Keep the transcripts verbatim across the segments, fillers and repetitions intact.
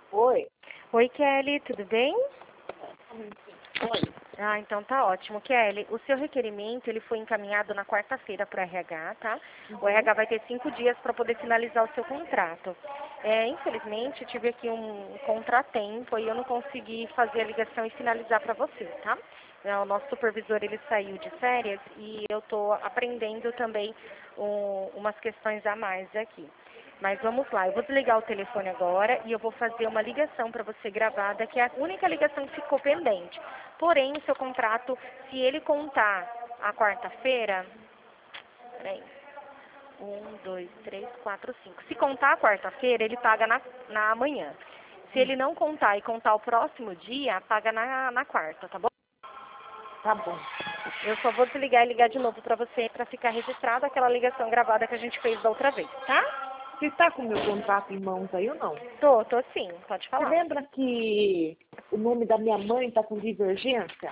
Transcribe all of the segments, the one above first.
Oi. Oi, Kelly, tudo bem? Oi. Ah, então tá ótimo. Kelly, o seu requerimento ele foi encaminhado na quarta-feira para o R H, tá? O R H vai ter cinco dias para poder finalizar o seu contrato. É, infelizmente, eu tive aqui um contratempo e eu não consegui fazer a ligação e finalizar para você, tá? É, o nosso supervisor ele saiu de férias e eu estou aprendendo também um, umas questões a mais aqui. Mas vamos lá, eu vou desligar o telefone agora e eu vou fazer uma ligação para você gravada, que é a única ligação que ficou pendente. Porém, o seu contrato, se ele contar a quarta-feira, peraí, um, dois, três, quatro, cinco. Se contar a quarta-feira, ele paga na, na manhã. Se ele não contar e contar o próximo dia, paga na, na quarta, tá bom? Tá bom. Eu só vou desligar e ligar de novo para você, para ficar registrada aquela ligação gravada que a gente fez da outra vez, tá? Você está com o meu contrato em mãos aí ou não? Tô, tô sim, pode Você falar. lembra que o nome da minha mãe está com divergência?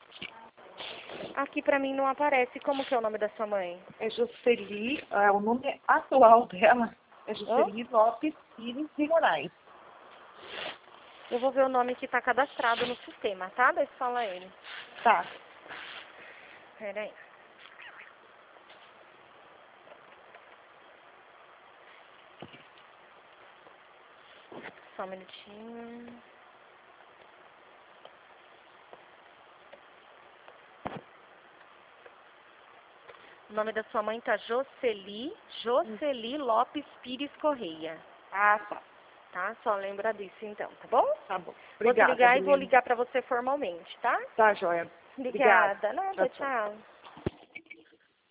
Aqui pra mim não aparece. Como que é o nome da sua mãe? É Jocely, é, o nome atual dela é Hã? Jocely Lopes Pires de Moraes. Eu vou ver o nome que tá cadastrado no sistema, tá? Deixa eu falar ele. Tá. Pera aí. Só um minutinho. O nome da sua mãe tá Jocely, Jocely Lopes Pires Correia. Ah, tá. Tá? Só lembra disso então, tá bom? Tá bom. Vou Obrigada, desligar e vou Adriane. ligar pra você formalmente, tá? Tá, joia. Obrigada. Obrigada. Tchau, Nada, tchau. tchau.